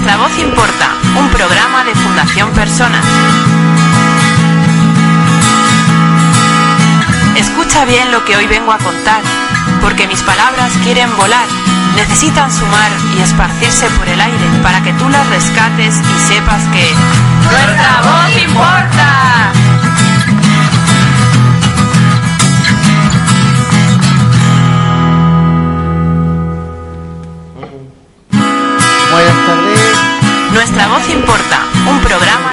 Nuestra voz importa, un programa de Fundación Personas. Escucha bien lo que hoy vengo a contar, porque mis palabras quieren volar, necesitan sumar y esparcirse por el aire para que tú las rescates y sepas que ¡nuestra voz importa! Buenas tardes. Nuestra voz importa, un programa.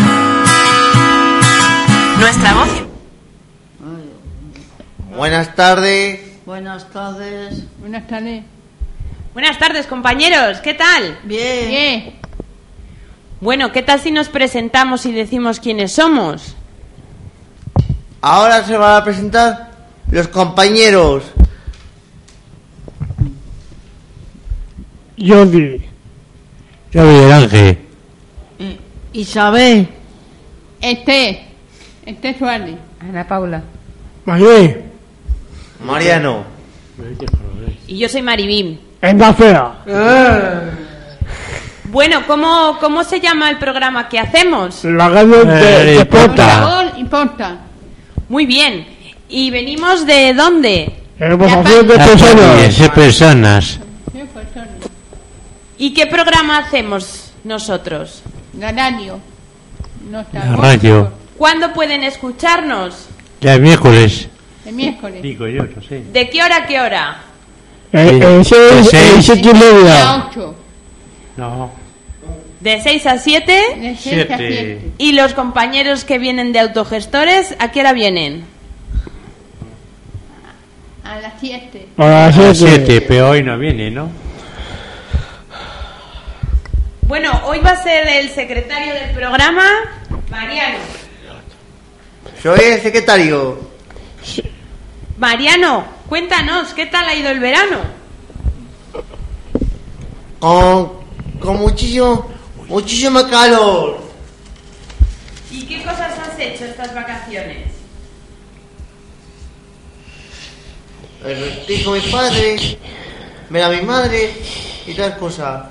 Nuestra voz. Buenas tardes. Buenas tardes. Buenas tardes. Buenas tardes, compañeros. ¿Qué tal? Bien. Bien. Bueno, ¿qué tal si nos presentamos y decimos quiénes somos? Ahora se van a presentar los compañeros. Jordi del Ángel. Isabel. Este Suárez. Ana Paula. Manuel. Mariano. Y yo soy Maribim. Enda fea. Bueno, ¿cómo se llama el programa que hacemos? La radio de Porta. Importa. Muy bien. ¿Y venimos de dónde? Emoción de personas. Personas. ¿Y qué programa hacemos nosotros? La radio. No está. La radio. ¿Cuándo pueden escucharnos? El miércoles. El miércoles. Digo yo, no sé. ¿De qué hora a qué hora? Seis y media. A 8. No. ¿De 6 a 7? De 6 a 7. ¿Y los compañeros que vienen de autogestores, a qué hora vienen? A las 7. A las 7. Pero hoy no viene, ¿no? Bueno, hoy va a ser el secretario del programa, Mariano. Soy el secretario. Mariano, cuéntanos, ¿qué tal ha ido el verano? Con muchísimo calor. ¿Y qué cosas has hecho estas vacaciones? Estoy con mi padre, ver a mi madre y tal cosas.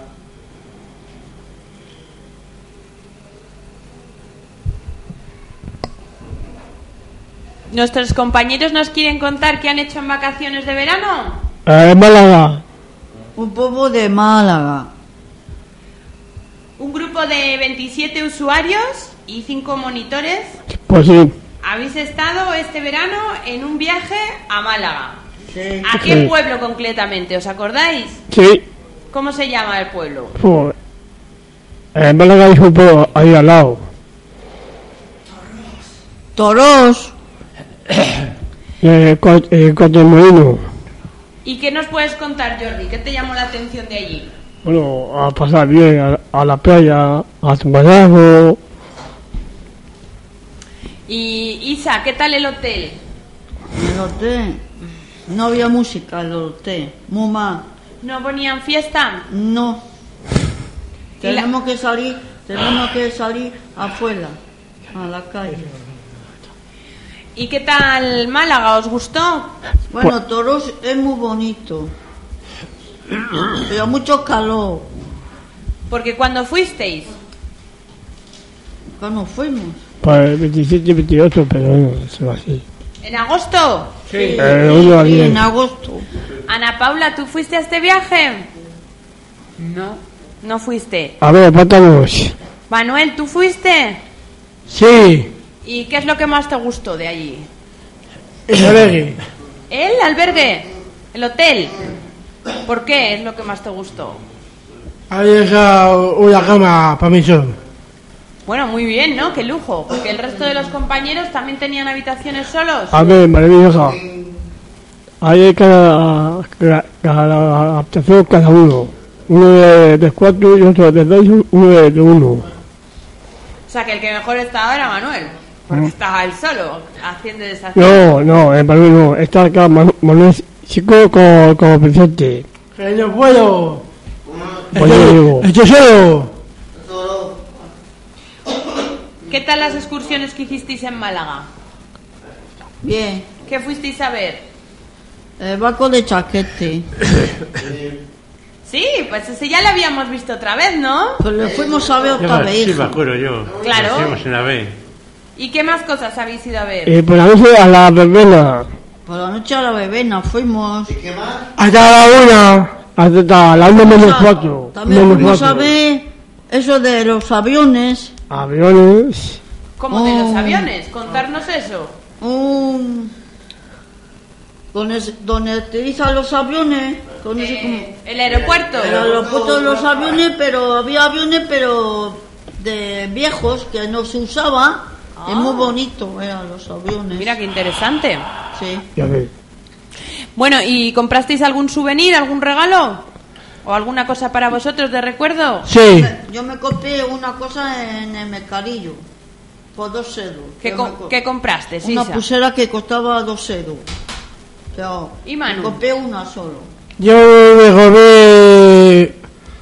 ¿Nuestros compañeros nos quieren contar qué han hecho en vacaciones de verano? En Málaga. Un poco de Málaga. Un grupo de 27 usuarios y 5 monitores. Pues sí. Habéis estado este verano en un viaje a Málaga. Sí. ¿A qué pueblo concretamente? ¿Os acordáis? Sí. ¿Cómo se llama el pueblo? Pues, en Málaga hay un pueblo ahí al lado. Toros. Cotemolino. ¿Y qué nos puedes contar, Jordi? ¿Qué te llamó la atención de allí? Bueno, a pasar bien a la playa, a Tumbarazo. Y Isa, ¿qué tal el hotel? El hotel. No había música en el hotel. Muy mal. ¿No ponían fiesta? No. Tenemos que salir afuera, a la calle. ¿Y qué tal Málaga? ¿Os gustó? Bueno, Toros es muy bonito. Pero mucho calor. Porque cuando fuisteis, Cuando fuimos. Pues 27 y 28, pero bueno, eso va así. ¿en agosto? Sí. Uno a Sí, 10. en agosto. Ana Paula, ¿tú fuiste a este viaje? No. No fuiste. A ver, empatamos. Manuel, ¿tú fuiste? Sí. ¿Y qué es lo que más te gustó de allí? El albergue. ¿El albergue? ¿El hotel? ¿Por qué es lo que más te gustó? Ahí está una cama para mí solo. Bueno, muy bien, ¿no? Qué lujo. Porque el resto de los compañeros también tenían habitaciones solos. A ver, maravillosa. Ahí hay cada adaptación cada uno. Uno de 4 y otro de 2 y uno de 1. O sea, que el que mejor está ahora, Manuel. Porque está él solo, haciendo y deshaciendo. No, Manuel no. Está acá Manuel Chico como presente. Que no puedo. Estoy solo. ¿Qué tal las excursiones que hicisteis en Málaga? Bien. ¿Qué fuisteis a ver? El barco de Chaquete. Sí, pues ese ya lo habíamos visto otra vez, ¿no? Pues le fuimos a ver otra vez. Sí, hijo. me acuerdo yo. Claro. Lo hicimos una vez. ¿Y qué más cosas habéis ido a ver? Por la noche a la verbena. Por la noche a la verbena fuimos. ¿Y qué más? Hasta la 1. Hasta la 1 menos 4. También fuimos a ver eso de los aviones. Aviones. Como de los aviones, contarnos eso. Donde utilizan los aviones. Con ese como- El aeropuerto. el aeropuerto de los aviones, pero había aviones, pero de viejos que no se usaba. Es muy bonito, eran los aviones. Mira qué interesante. Sí. Ya ves. Bueno, ¿y comprasteis algún souvenir, algún regalo? ¿O alguna cosa para vosotros de recuerdo? Sí. Yo me compré una cosa en el mercadillo. Por 2 euros. ¿Qué compraste, Una Sisa? pulsera que costaba 2 euros. ¿Y Manu? Me compré una solo. Yo me compré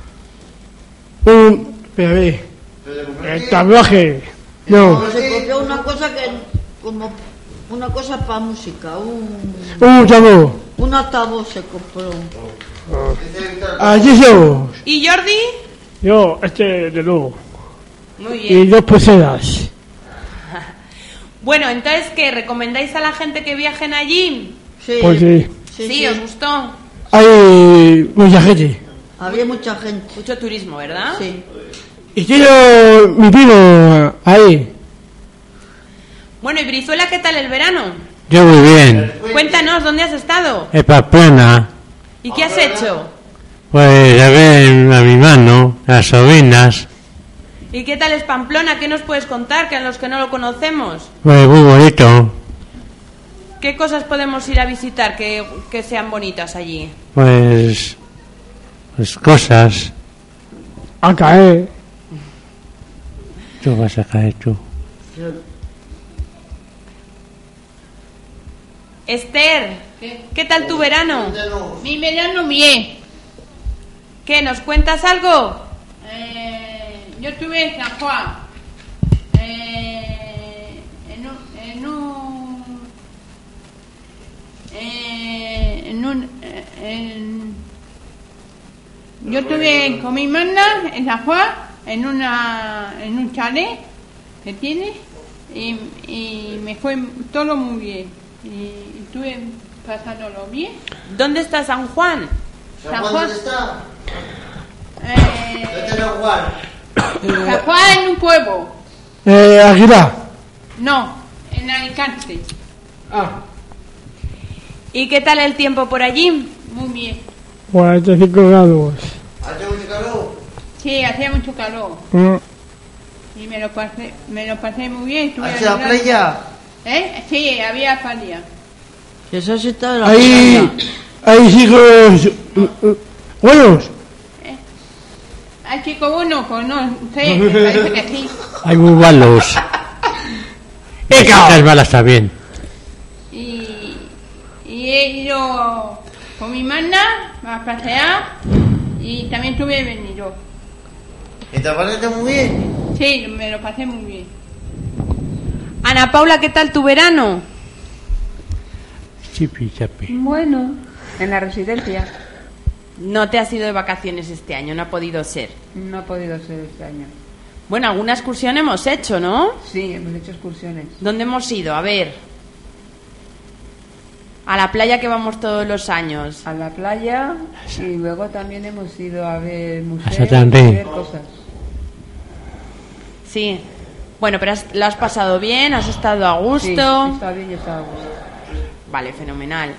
el tatuaje. No. Se compró una cosa que como una cosa para música, Un chavo. un altavoz se compró. Allí somos. ¿Y Jordi? Yo, de nuevo. Muy Y bien. 2 pulseras. Bueno, entonces, ¿qué? ¿Recomendáis a la gente que viajen allí? Sí, Pues sí. Sí, ¿os gustó? Hay mucha gente. Había mucha gente. Mucho turismo, ¿verdad? Sí. Y quiero mi primo ahí. Bueno, ¿y Brizuela qué tal el verano? Yo muy bien. Cuéntanos, ¿dónde has estado? En Pamplona, ¿Y qué has hecho? pues a ver a mi mano, las sobrinas, ¿Y qué tal es Pamplona? ¿Qué nos puedes contar que a los que no lo conocemos? pues muy bonito. ¿Qué cosas podemos ir a visitar que sean bonitas allí? Pues cosas. A caer. Tú vas a caer tú. Esther, ¿qué tal tu verano? Mi verano bien. ¿Qué, nos cuentas algo? Yo estuve en San Juan. Yo estuve con mi hermana en San Juan en un chalet que tiene y me fue todo muy bien y estuve pasándolo bien. ¿Dónde está San Juan? ¿San Juan dónde está? ¿Dónde está San Juan? San Juan en un pueblo. Aguilar. No, en Alicante. ¿Y qué tal el tiempo por allí? Muy bien. 45 grados. ¿Hace mucho calor? Sí, hacía mucho calor. Y me lo pasé muy bien. Estuve ¿Hacia la ayudando. playa? Sí, había playa. Esa sí está en la Hay chicos buenos. Hay chicos buenos, pues no sé, me parece que sí. Hay muy malos. Y chicas malas también. Y he ido con mi hermana a pasear y también tuve el venido. ¿Y te parece muy bien? Sí, me lo pasé muy bien. Ana Paula, ¿qué tal tu verano? Chipi, chapi. Bueno, en la residencia. No te has ido de vacaciones este año, no ha podido ser. No ha podido ser este año. Bueno, alguna excursión hemos hecho, ¿no? Sí, hemos hecho excursiones. ¿Dónde hemos ido? A ver. A la playa que vamos todos los años. A la playa y luego también hemos ido a ver museos, Satandí. a ver cosas. Sí. Bueno, pero ¿lo has pasado bien? ¿Has estado a gusto? Sí, está bien y está a gusto. Vale, fenomenal.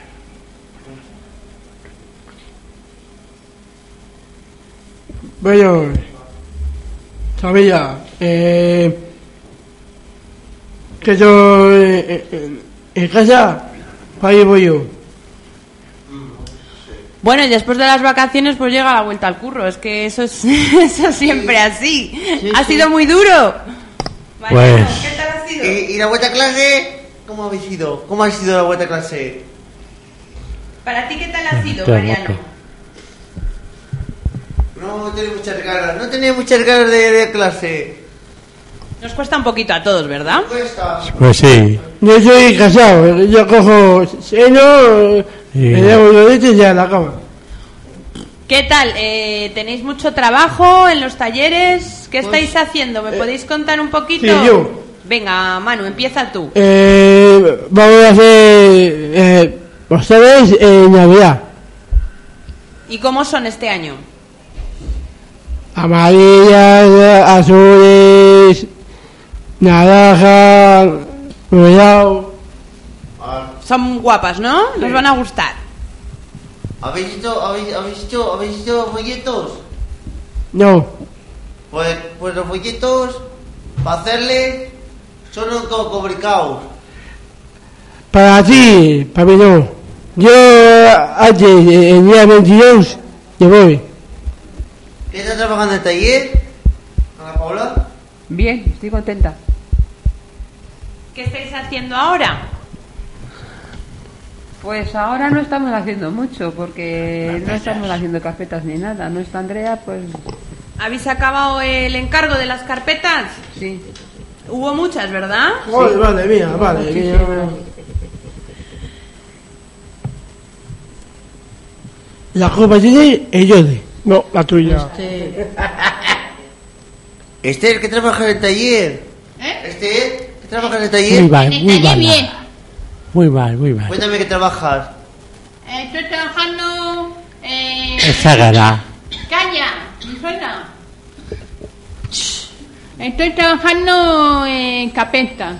Bueno, sabía que yo en casa, ahí voy yo. Bueno, y después de las vacaciones pues llega la vuelta al curro. Es que eso es eso siempre así. ¿Ha sido muy duro? Pues- ¿Qué tal ha sido? ¿Y la vuelta a clase? ¿Cómo habéis ido? ¿Cómo ha sido la vuelta a clase? ¿Para ti qué tal ha sido, Todo Mariano? moto. No tenía muchas ganas, no tenía muchas ganas de clase. Nos cuesta un poquito a todos, ¿verdad? Cuesta. Pues sí. Yo soy casado, yo cojo seno, Sí. me llevo los leches y a la cama. ¿Qué tal? ¿Tenéis mucho trabajo en los talleres? ¿Qué estáis haciendo? ¿Me podéis contar un poquito? Sí, yo. Venga, Manu, empieza tú. Vamos a hacer ustedes en Navidad. ¿Y cómo son este año? Amarillas, azules, naranja, morado. Son guapas, ¿no? Nos van a gustar. ¿Habéis hecho folletos? No. Pues los folletos, para hacerle, son complicados. Para ti, para mí no. Yo antes, el día 22, yo voy. ¿Qué estás trabajando en el taller? ¿Ana Paula? Bien, estoy contenta. ¿Qué estáis haciendo ahora? Pues ahora no estamos haciendo mucho, porque no estamos haciendo carpetas ni nada. No está Andrea, pues ¿Habéis acabado el encargo de las carpetas? sí. Hubo muchas, ¿verdad? Vale, mía, vale. La copa tiene el Jordi. No, la tuya. Este es el que trabaja en el taller. Este es el que trabaja en el taller. Muy mal. Bien. Muy mal. Cuéntame que trabajas. Estoy trabajando Esa gana. Calla, me suena. Estoy trabajando en carpeta.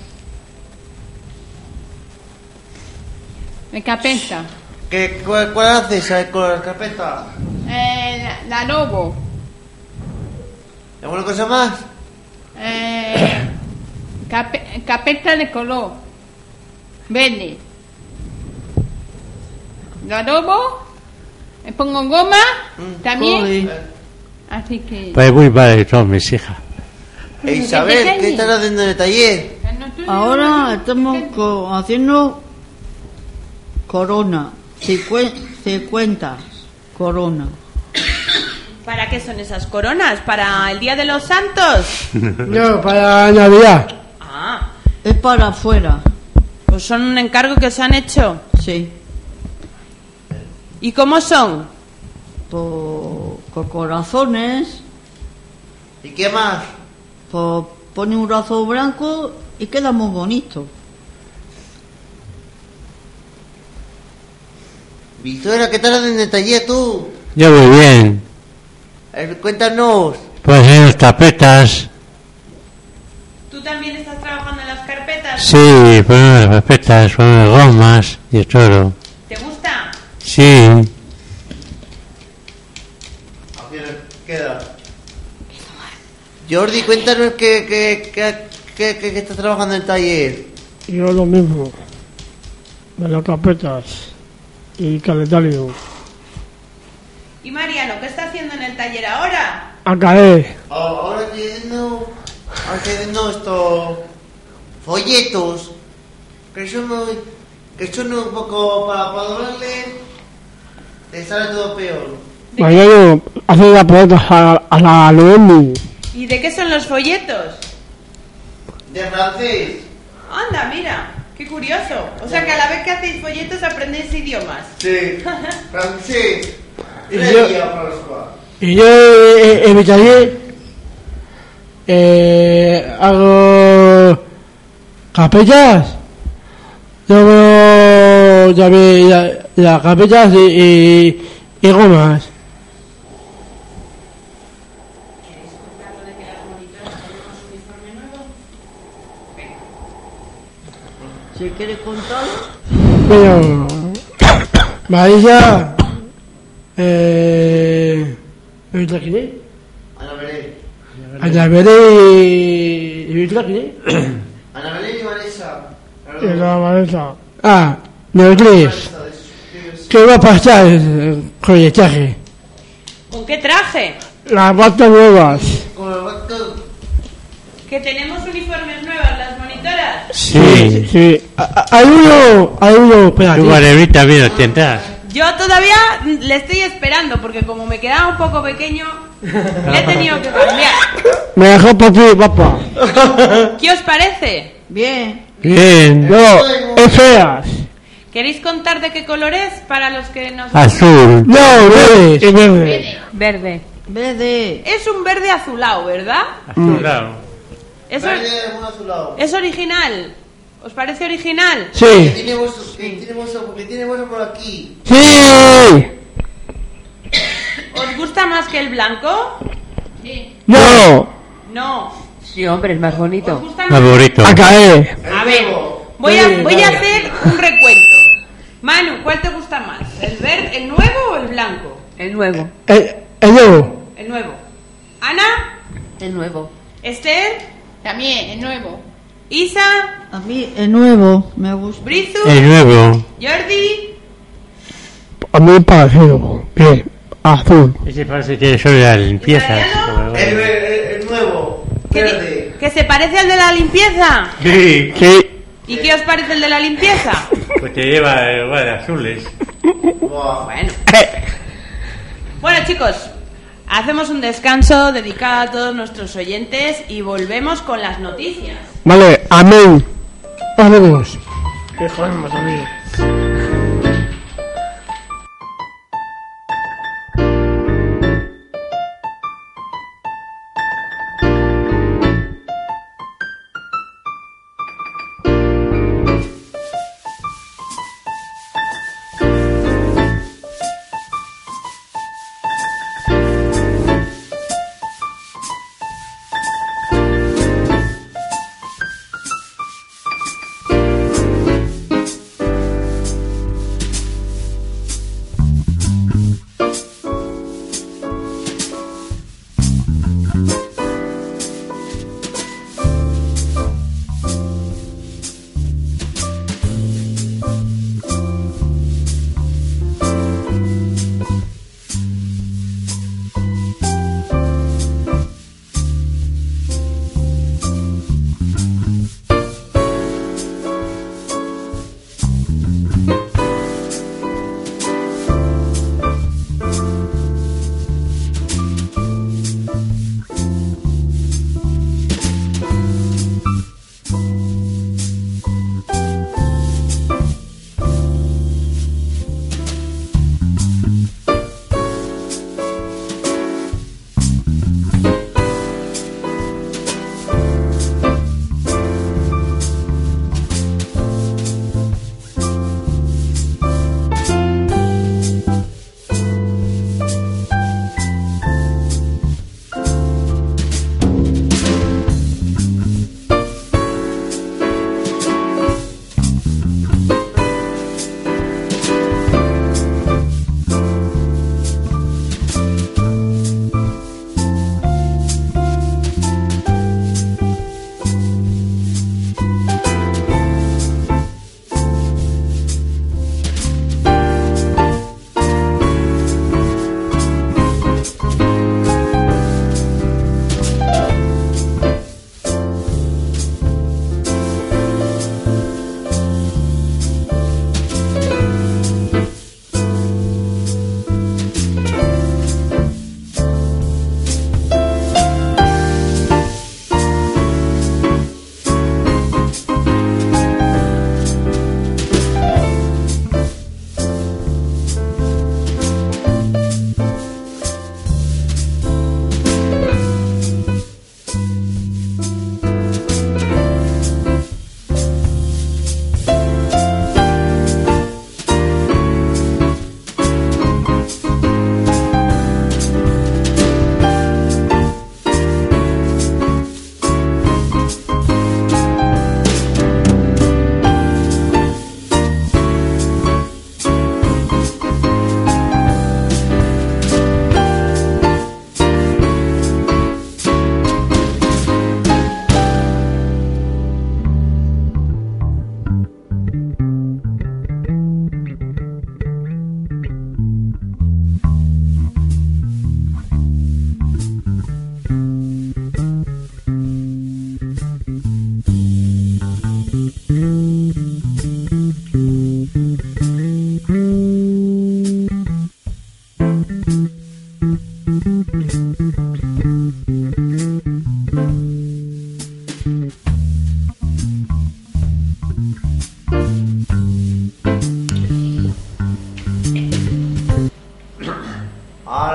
En carpeta. ¿Cuál haces con la carpeta? La lobo. ¿Alguna cosa más? Carpeta de color verde. La lobo. Me pongo goma también. Así que. Pues muy mal son mis hijas. Isabel, ¿qué estás haciendo en el taller? Ahora estamos haciendo corona. 50 corona. ¿Para qué son esas coronas? ¿Para el Día de los Santos? No, para Navidad. Ah, Es para afuera. pues son un encargo que os han hecho. Sí. ¿Y cómo son? Con corazones. ¿Y qué más? Pone un brazo blanco y queda muy bonito. Victoria, ¿qué estás haciendo en el taller tú? Yo muy bien. Cuéntanos. Pues en las carpetas. ¿Tú también estás trabajando en las carpetas? Sí, ponemos las carpetas, ponemos gomas y todo. ¿Te gusta? Sí. Aquí queda. Jordi, cuéntanos que estás trabajando en el taller. Yo lo mismo. De las carpetas y calendario. ¿Y Mariano, qué está haciendo en el taller ahora? Acabé. Ahora estoy haciendo estos folletos que son un poco para doblarle, te sale todo peor. Mañana hace la pregunta a la alumni. ¿Y de qué son los folletos? De francés. Anda, mira, qué curioso. O sea que a la vez que hacéis folletos aprendéis idiomas. Sí, francés. Y yo en mi taller hago carpetas, luego también las carpetas y gomas. Si quieres contarlo. Bueno, Marisa, ¿la quiere? Ana Belén y la quiere. Ana Belén y Vanessa. La Marisa. Ah, no crees. ¿Qué va a pasar con el traje? ¿Con qué traje? Las botas nuevas. Con el vato. ¿Que tenemos uniformes nuevas las monitoras? Sí. Hay uno, espera. Tu guaremita también lo tendrás. Yo todavía le estoy esperando porque como me quedaba un poco pequeño, le he tenido que cambiar. Me dejó por ti, papá. ¿Qué os parece? Bien. Bien. No, es feas. ¿Queréis contar de qué color es para los que nos... Azul. No, verde. Es verde. Verde. Verde. Es un verde azulado, ¿verdad? Azulado. ¿Es, Verde, un azulado. ¿Es original? ¿Os parece original? Que Sí. tiene hueso, porque tiene hueso por aquí. Sí. ¿Os gusta más que el blanco? No. No. Sí, hombre, es más ¿Os bonito. gusta más? Favorito. A caer. A ver, voy a hacer un recuento. Manu, ¿cuál te gusta más? ¿El nuevo o el blanco? El nuevo. El nuevo. El nuevo. ¿Ana? El nuevo. ¿Esther? También, el nuevo. ¿Isa? A mí el nuevo me gusta. ¿Brizu? El nuevo. ¿Jordi? A mí parecido. Bien. Azul. Ese parece que es sobre la limpieza. El nuevo. Verde. ¿Que se parece al de la limpieza? Sí. Sí. ¿Y qué os parece el de la limpieza? Pues te lleva igual azules. Buah. Bueno. Bueno, chicos, hacemos un descanso dedicado a todos nuestros oyentes y volvemos con las noticias. Vale, amén. Vamos. Que jodemos, amigo.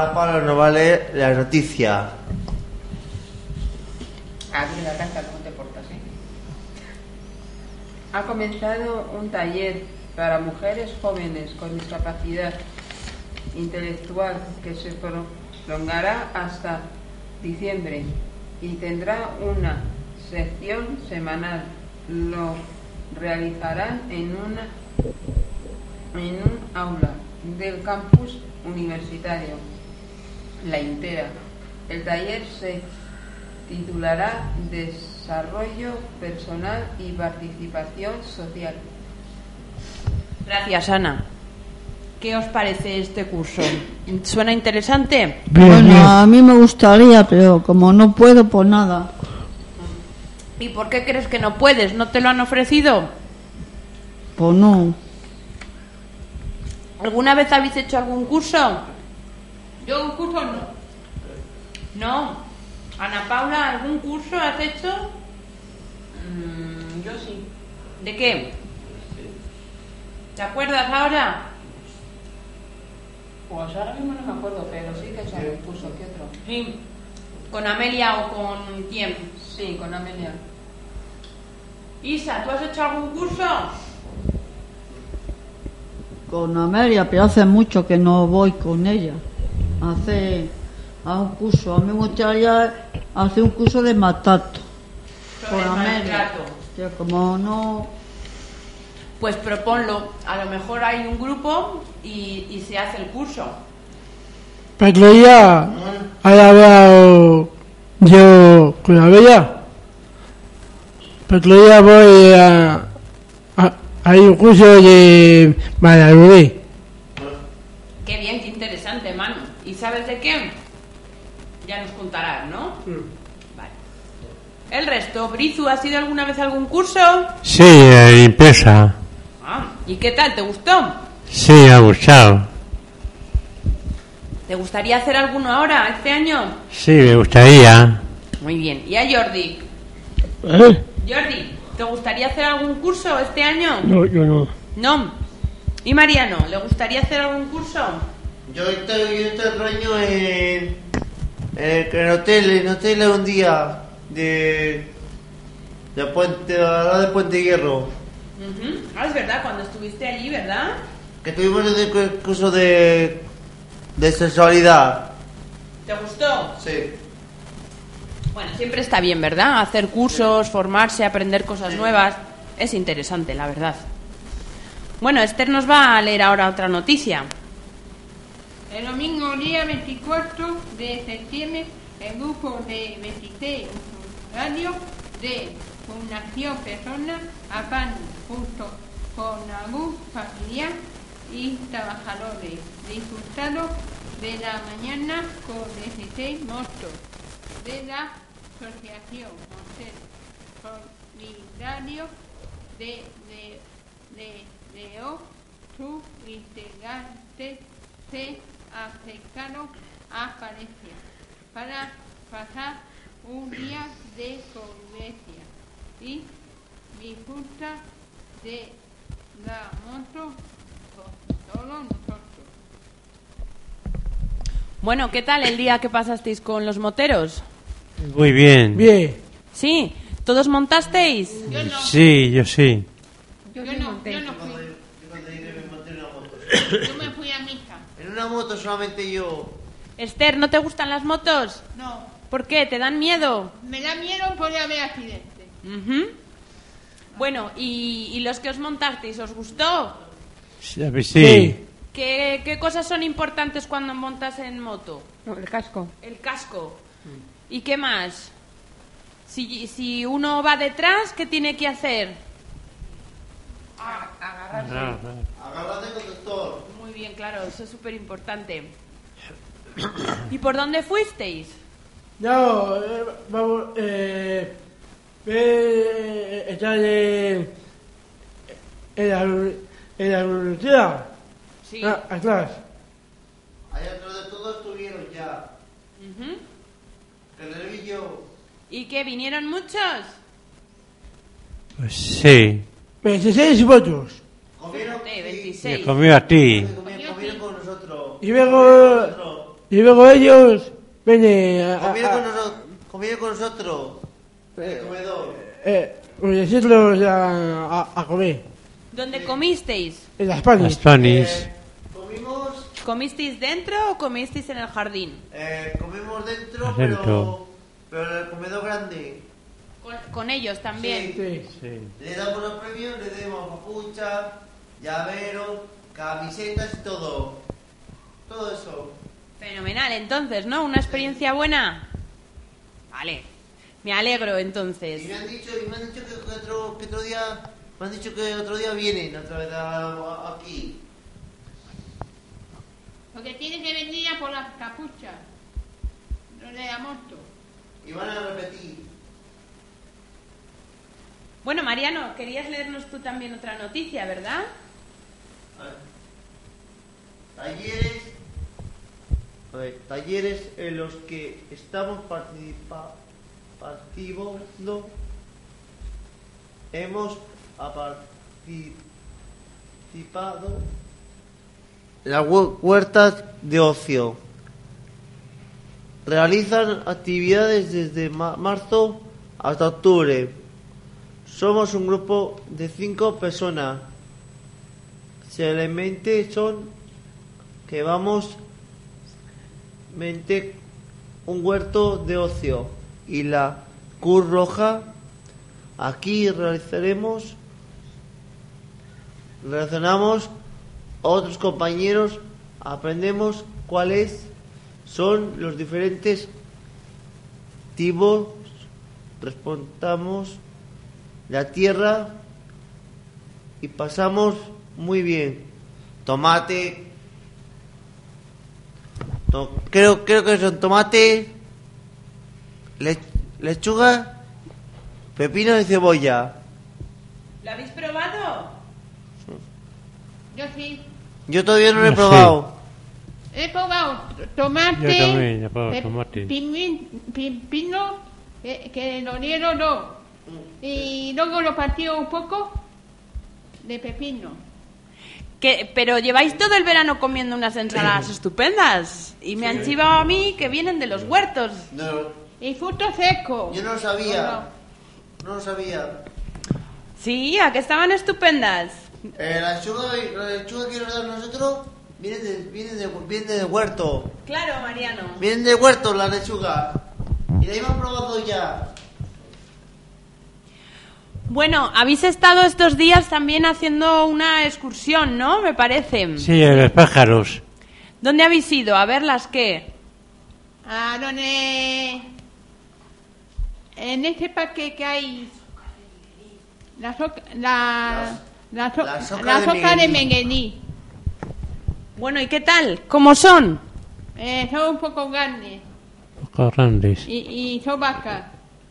Ana Paula nos va a leer la noticia. Aquí la casa, ¿cómo te portas, Ha comenzado un taller para mujeres jóvenes con discapacidad intelectual que se prolongará hasta diciembre y tendrá una sección semanal. Lo realizarán en un aula del campus universitario La Intera. El taller se titulará Desarrollo Personal y Participación Social. Gracias, Ana. ¿Qué os parece este curso? ¿Suena interesante? Bien, Bueno, bien. a mí me gustaría, pero como no puedo, pues nada. ¿Y por qué crees que no puedes? ¿No te lo han ofrecido? Pues no. ¿Alguna vez habéis hecho algún curso? Yo un curso no. No. Ana Paula, ¿algún curso has hecho? Yo sí. ¿De qué? ¿Te acuerdas ahora? Pues ahora mismo no me acuerdo, pero sí que he hecho algún curso que otro. Sí. ¿Con Amelia o con quién? Sí, con Amelia. Isa, ¿tú has hecho algún curso? Con Amelia, pero hace mucho que no voy con ella. A un curso. A mí me gustaría hacer un curso de maltrato. Sobre el maltrato. Hostia, como no. Pues proponlo. A lo mejor hay un grupo y se hace el curso. Pero otro día había hablado yo con la Bella. Pero otro día voy hay un curso de Valladolid. Qué bien, qué interesante, Manu. ¿Y sabes de qué? Ya nos contarás, ¿no? Vale. El resto, Brizu, ¿has ido alguna vez a algún curso? Sí, empresa. ¿Y qué tal? ¿Te gustó? Sí, me ha gustado. ¿Te gustaría hacer alguno ahora, este año? Sí, me gustaría. Muy bien. ¿Y a Jordi? ¿Eh? Jordi, ¿te gustaría hacer algún curso este año? No, yo no. No. ¿Y Mariano, le gustaría hacer algún curso? Yo extraño en hotel un día de Puente Hierro. Ujú. Es verdad, cuando estuviste allí, ¿verdad? Que tuvimos el curso de sexualidad. ¿Te gustó? Sí. Bueno, siempre está bien, ¿verdad? Hacer cursos, formarse, aprender cosas nuevas. Es interesante, la verdad. Bueno, Esther nos va a leer ahora otra noticia. El domingo día 24 de septiembre, el grupo de 26 usuarios de Fundación Personas APAN, junto con algún familiar y trabajadores, disfrutaron de la mañana con 16 motos de la Asociación Solidario de sus integrantes se acercaron a Valencia para pasar un día de convivencia y disfrutar de la moto con todos nosotros. Bueno, ¿qué tal el día que pasasteis con los moteros? Muy bien. Bien. ¿Sí? ¿Todos montasteis? Sí, yo sí. Yo no fui. Yo me fui a misa. En una moto solamente yo. Esther, ¿no te gustan las motos? No, ¿Por qué? ¿Te dan miedo? me da miedo poder haber accidentes. Ujú. Bueno, ¿y los que os montasteis? ¿Os gustó? Sí. ¿Qué cosas son importantes cuando montas en moto? El casco. El casco. ¿Y qué más? Si uno va detrás, ¿qué tiene que hacer? Agárrate, conductor. Muy bien, claro, eso es súper importante. ¿Y por dónde fuisteis? No, vamos, está en la universidad. Sí. Atrás. Allá atrás de todos estuvieron ya. Ujú. El nervillo. ¿Y qué, vinieron muchos? Pues sí. 26 votos. Comieron. Sí, Me 26. comió a ti. Comieron con nosotros. Y luego Y luego ellos vienen a comieron con nosotros. El comedor. Nosotros a comer. ¿Dónde comisteis? En las Spanish. Spanish. ¿Comisteis dentro o comisteis en el jardín? Comimos dentro, Adentro. pero en el comedor grande. Con ellos también. Sí. Le damos los premios, le damos capucha, llaveros, camisetas y todo. Todo eso. Fenomenal, entonces, ¿no? ¿Una experiencia buena? Vale, me alegro entonces. Y me han dicho que otro día, me han dicho que otro día vienen otra vez aquí. Porque tienen que venir a por las capuchas. No le da moto. Y van a repetir. Bueno, Mariano, querías leernos tú también otra noticia, ¿verdad? Talleres en los que estamos participando. Hemos participado en las huertas de ocio. Realizan actividades desde marzo hasta octubre. Somos un grupo de 5 personas. Simplemente son que vamos un huerto de ocio y la Cruz Roja. Aquí relacionamos a otros compañeros, aprendemos cuáles son los diferentes tipos, respondamos la tierra y pasamos muy bien. Tomate, creo que son tomate, lechuga, pepino y cebolla. ¿Lo habéis probado? Yo sí. Yo todavía no lo he Sí. probado. He probado tomate. Yo también he probado tomate. Pepino, que lo dieron no. Y luego lo partí un poco de pepino. Pero lleváis todo el verano comiendo unas ensaladas estupendas. Y me han chivado a mí que vienen de los huertos. No, Y fruto seco. yo no lo sabía. No lo sabía. Sí, ¿a que estaban estupendas? La lechuga que nos dan nosotros viene del huerto. Claro, Mariano. Vienen del huerto la lechuga. Y la hemos probado ya. Bueno, habéis estado estos días también haciendo una excursión, ¿no? Me parece. Sí, a los pájaros. ¿Dónde habéis ido? ¿A ver las qué? A donde... En este parque que hay... La soca de Menguení. Bueno, ¿y qué tal? ¿Cómo son? Son un poco grandes. Pocos grandes. Y son vacas.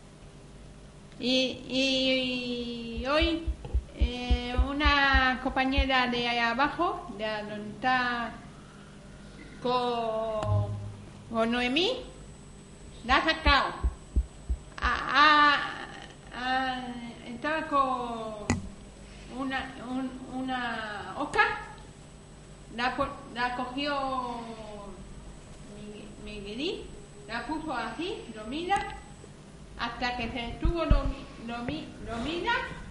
Y hoy una compañera de ahí abajo, de donde está con Noemí, la ha sacado. Estaba con una oca, la cogió Miguelín, la puso así, lo mira, hasta que se estuvo lo mira,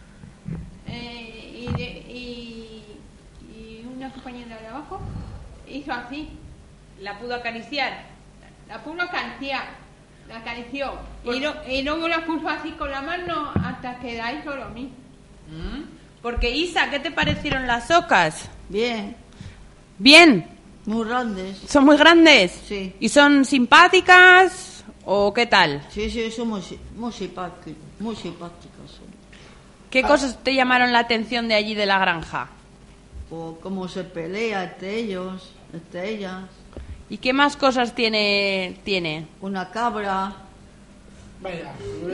y una compañera de abajo hizo así. ¿La pudo acariciar? La pudo acariciar, la acarició. Y luego la puso así con la mano hasta que la hizo lo mismo. Porque Isa, ¿qué te parecieron las ocas? Bien, Bien, muy grandes. ¿son muy grandes? Sí. ¿Y son simpáticas o qué tal? Sí, son muy simpáticas son. ¿Qué cosas te llamaron la atención de allí de la granja? O cómo se pelea entre ellos, entre ellas. ¿Y qué más cosas tiene? Una cabra. Vaya,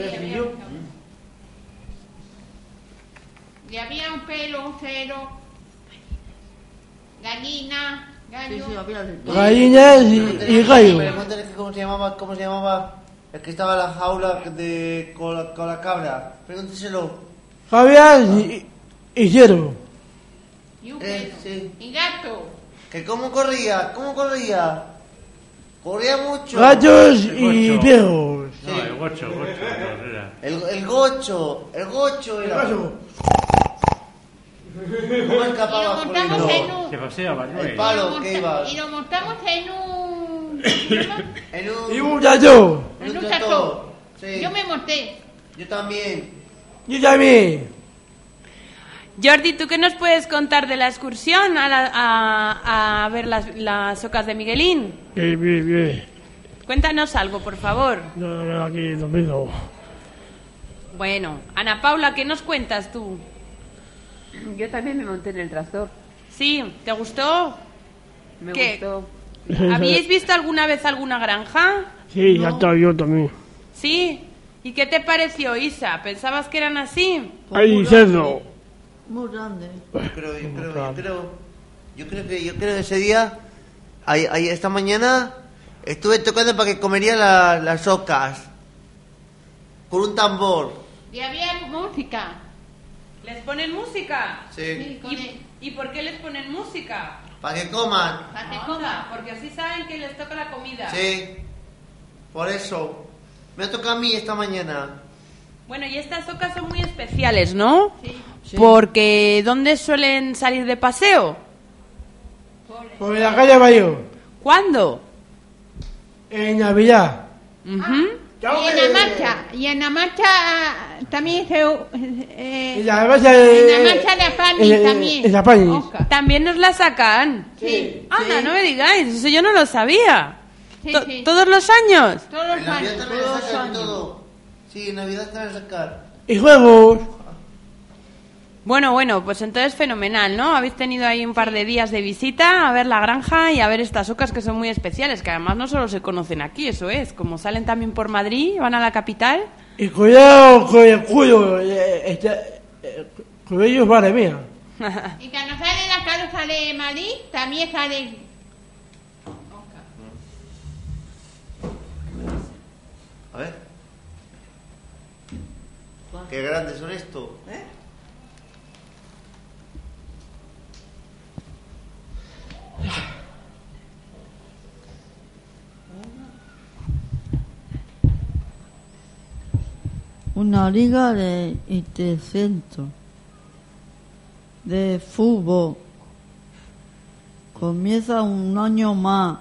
Y había un pelo, un cero, gallina, Sí, gallo. había de todo. gallinas y gallo. Pregúntale cómo se llamaba el que estaba en la jaula con la cabra. Pregúnteselo. Javier y Cero. Y un pelo. Sí. Y gato. ¿Que cómo corría? Corría mucho. Gallos y viejos. No, el gocho no era. El gocho era. ¿Cómo escapaba Y lo montamos corriendo? en un... Se paseaba, ¿no? El palo que iba. Y lo montamos en un... En Y un gallo. En un tractor. Sí. Yo me monté. Yo también. Yo también. Jordi, ¿tú qué nos puedes contar de la excursión a ver las ocas de Miguelín? Bien. Cuéntanos algo, por favor. No, aquí dormido. Bueno, Ana Paula, ¿qué nos cuentas tú? Yo también me monté en el tractor. Sí, ¿te gustó? Me ¿Qué? gustó. ¿Habíais visto alguna vez alguna granja? Sí, ya está yo también. Sí. ¿Y qué te pareció, Isa? ¿Pensabas que eran así? Ahí, cerdo. Muy grande. Yo creo que ese día, esta mañana, estuve tocando para que comería las ocas. Con un tambor. Y había música. ¿Les ponen música? Sí. Con el- ¿Y por qué les ponen música? Para que coman. para que Anda, coma. porque así saben que les toca la comida. Sí. Por eso. Me toca a mí esta mañana. Bueno, y estas ocas son muy especiales, ¿no? Sí. Porque ¿dónde suelen salir de paseo? Por la calle Mayor. ¿Cuándo? En Navidad. Ujú. Y en la marcha también se... En la marcha en la marcha de Apani también. En la Apani. Oscar. También nos la sacan. Sí. Anda, no me digáis, eso yo no lo sabía. Sí, sí. ¿Todos los años? Todos los En Navidad años. también le sacan todo. Sí, en Navidad te van a sacar. Y juegos. Bueno, pues entonces fenomenal, ¿no? Habéis tenido ahí un par de días de visita a ver la granja y a ver estas ocas que son muy especiales, que además no solo se conocen aquí, eso es, como salen también por Madrid, van a la capital. Y cuidado con el culo. Con ellos, madre mía. Y cuando sale la cabeza de Madrid, también sale... A ver. Qué grandes son estos. Una liga de intercentro de fútbol. Comienza un año más.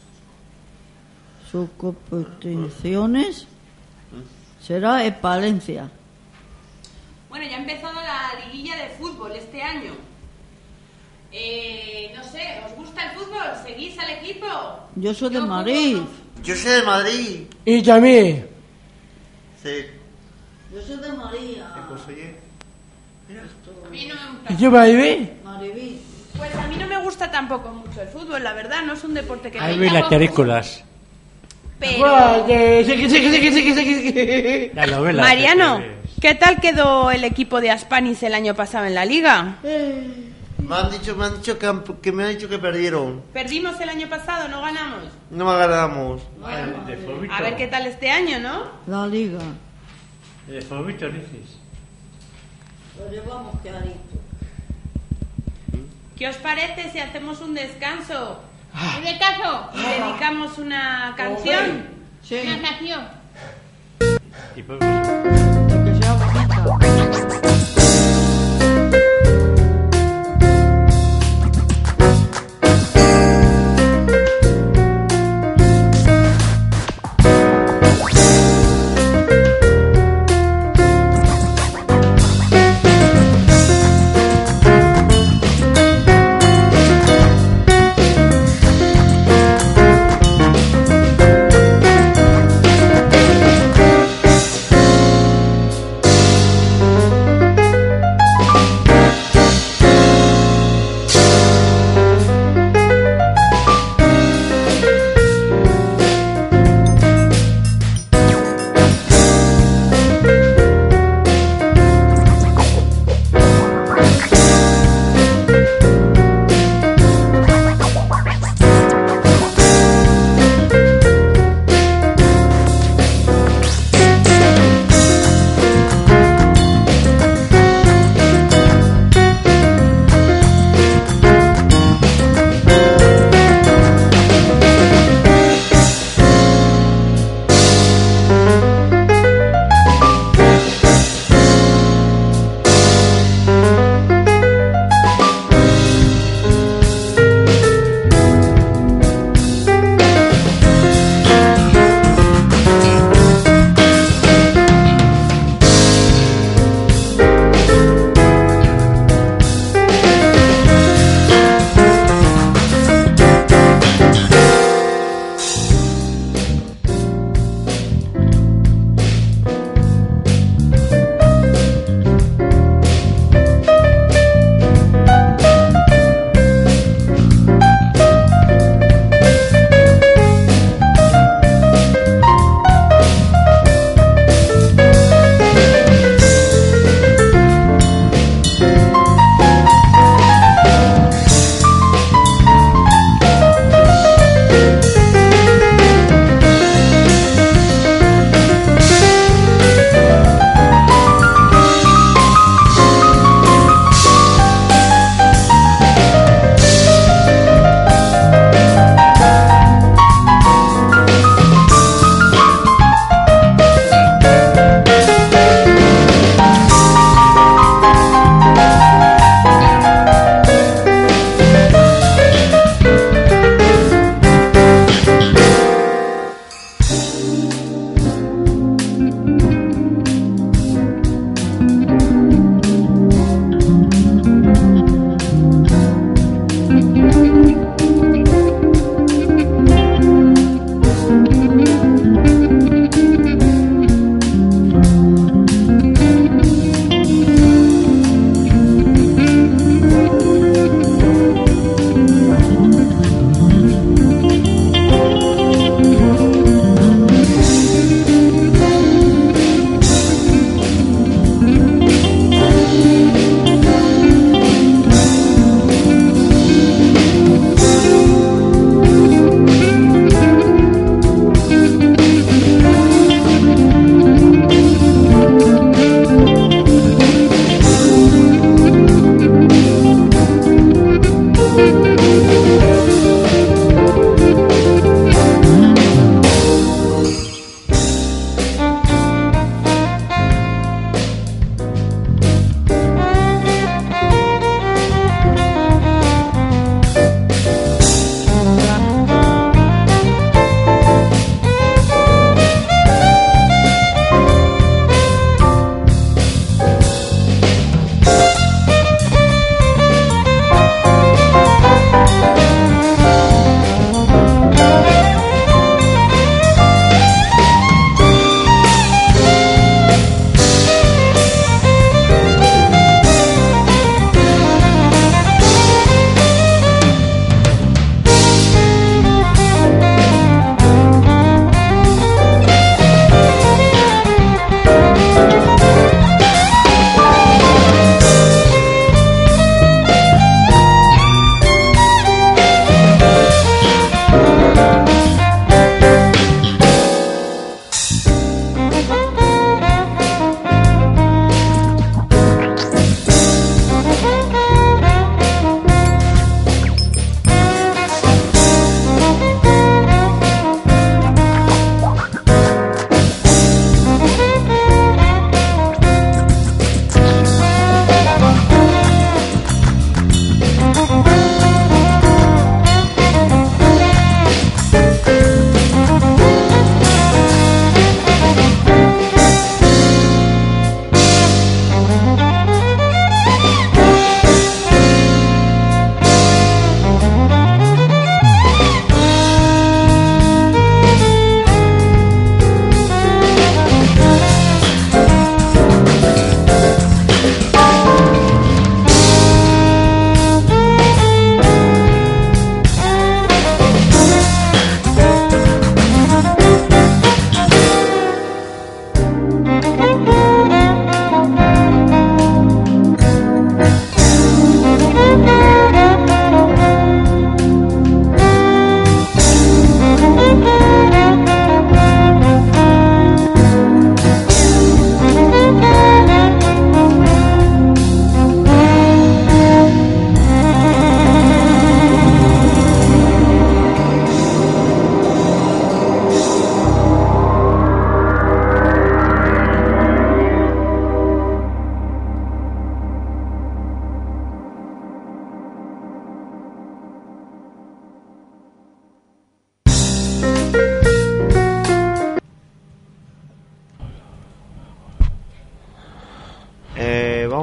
Sus competiciones será en Palencia. Bueno, ya ha empezado la liguilla de fútbol este año. No sé, ¿os gusta el fútbol? ¿Seguís al equipo? Yo soy de Yo Madrid. Yo soy de Madrid. Y también. Sí. Yo soy de María. Pues oye. A mí no me gusta. ¿Y yo me ayudé? Mariví. Pues a mí no me gusta tampoco mucho el fútbol, la verdad, no es un deporte que Ahí me vi las terrícolas. Pero, La novela. Mariano, ¿qué tal quedó el equipo de Aspanis el año pasado en la liga? Me han dicho que perdieron. Perdimos el año pasado, no ganamos. No me ganamos. De Fobito. A ver qué tal este año, ¿no? La liga. De Fobito dices. Lo llevamos clarito. ¿Qué os parece si hacemos un descanso ¿Y de caso? y dedicamos una canción? Sí. Una canción. Y pues, Que sea bonita.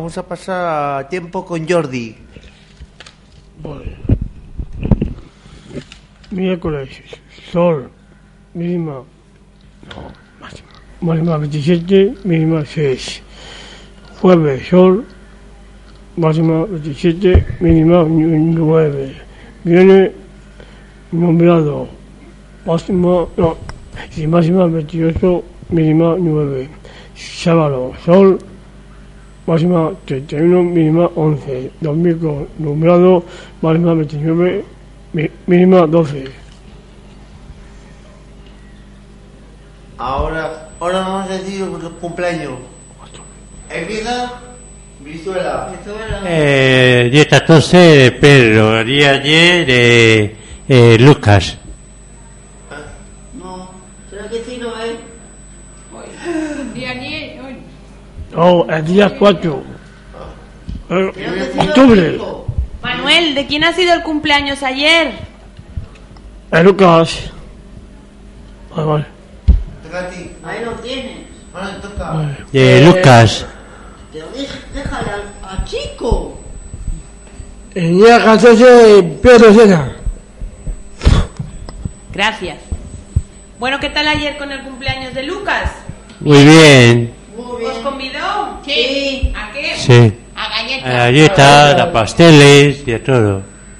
vamos a pasar tiempo con Jordi. Vale. Miércoles, sol, mínima, máxima 27, mínima 6. Jueves, sol, máxima 27, mínima 9. Viernes, nublado, máxima 28, mínima 9. Sábado, sol, máxima 31, mínima 11. Domingo, nublado, máxima 29, mínima 12. Ahora vamos a decir el cumpleaños. Empieza Brizuela. Día 14 de Pedro, día ayer de Lucas. No, será que sí no es. Día 10, hoy. No, el día 4. Será que sí no es Octubre. hijo. Manuel, ¿de quién ha sido el cumpleaños ayer? Lucas. Vale. Toca a ti. Ahí lo tienes. Bueno, toca. De Lucas. Pero déjale a chico. El día 14, Pedro Sena. Gracias. Bueno, ¿qué tal ayer con el cumpleaños de Lucas? Muy bien. Muy ¿Os bien. convidó? Sí. ¿A qué? Sí. A A galletas. galletas, a pasteles y a todo.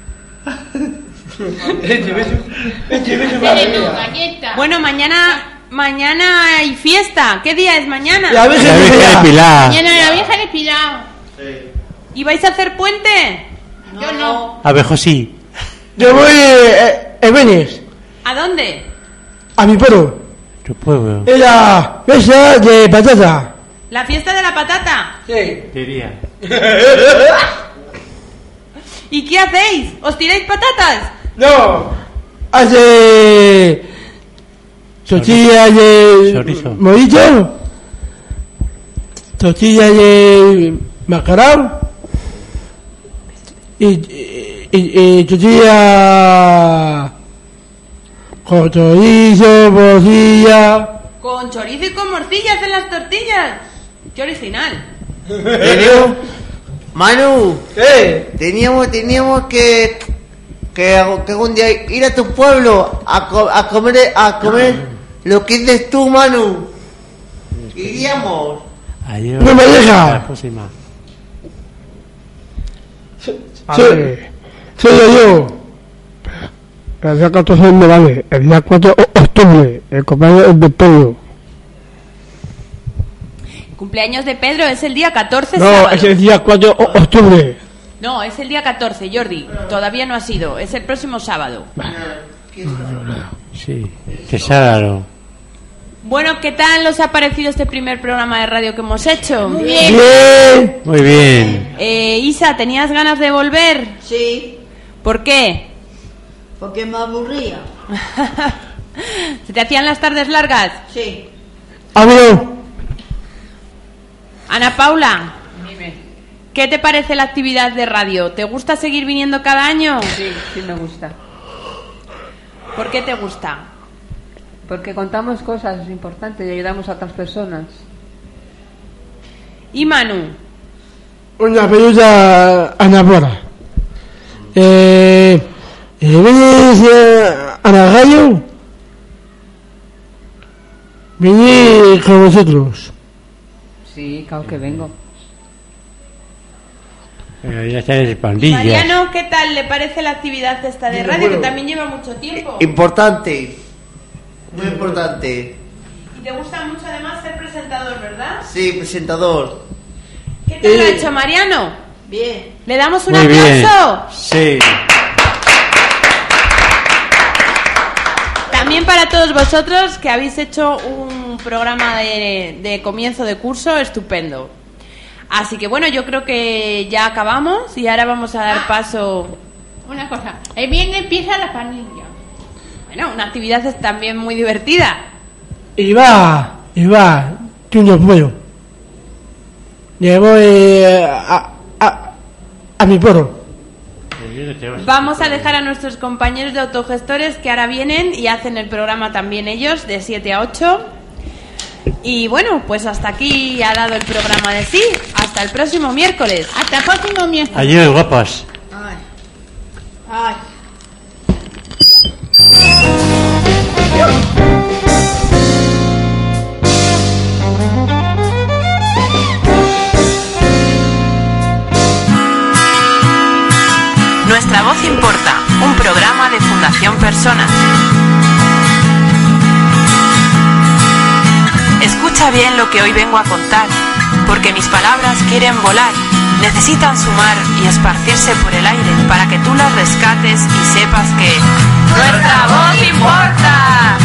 Galleta. Bueno, mañana hay fiesta. ¿Qué día es mañana? La Virgen La de Virgen de Pilar. Pilar. Mañana la vieja de Pilar. ¿Y vais a hacer puente? Yo no. Abejo sí. Yo voy el viernes ¿A dónde? a mi pueblo. Tu pueblo. Es la mesa de patata. ¿La fiesta de la patata? Sí. Diría. ¿Y qué hacéis? ¿Os tiráis patatas? No. Hace tortilla de Chorizo. morito, tortilla de macarón y tortilla con chorizo, morcilla. Con chorizo y con morcilla hacen las tortillas. Qué original. Manu, teníamos que un día ir a tu pueblo a comer lo que dices tú, Manu. Iríamos. Ayer. No me deja. La próxima. Soy yo. El día 14 no vale. El día 4 de octubre. El cumpleaños es de Pedro. El cumpleaños de Pedro es el día 14 No, sábado. es el día 4 de octubre. No, es el día 14, Jordi. Todavía no ha sido. Es el próximo sábado. Sí. Que sábado. Bueno, ¿qué tal os ha parecido este primer programa de radio que hemos hecho? Bien. Muy bien. Isa, ¿tenías ganas de volver? Sí, ¿Por qué? porque me aburría. ¿Se te hacían las tardes largas? Sí. Amigo. Ana Paula, Dime. ¿qué te parece la actividad de radio? ¿Te gusta seguir viniendo cada año? Sí, sí me gusta. ¿Por qué te gusta? Porque contamos cosas importantes y ayudamos a otras personas. ¿Y Manu? Una pelota anabora. ¿Vienes a la radio? Vení con nosotros. Sí, claro que vengo. Ya está en pandillas. Mariano, ¿qué tal le parece la actividad esta de radio que también lleva mucho tiempo? Importante. Muy importante. Y te gusta mucho además ser presentador, ¿verdad? Sí, presentador. ¿Qué tal lo ha hecho Mariano? Bien. ¿Le damos un Muy bien. aplauso? Sí. También para todos vosotros que habéis hecho un programa de comienzo de curso estupendo. Así que bueno, yo creo que ya acabamos y ahora vamos a dar paso. Una cosa. El viernes empieza la panilla. Bueno, una actividad es también muy divertida. Y va, tú no puedo. Le voy a mi pueblo. Vamos a dejar a nuestros compañeros de autogestores que ahora vienen y hacen el programa también ellos de 7 a 8. Y bueno, pues hasta aquí ha dado el programa de sí. Hasta el próximo miércoles. Hasta el próximo miércoles. Adiós, guapos. Ay. Ay. Nuestra voz importa, un programa de Fundación Personas. Escucha bien lo que hoy vengo a contar, porque mis palabras quieren volar, necesitan sumar y esparcirse por el aire para que tú las rescates y sepas que nuestra voz importa.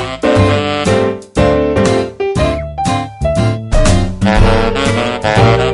Thank you.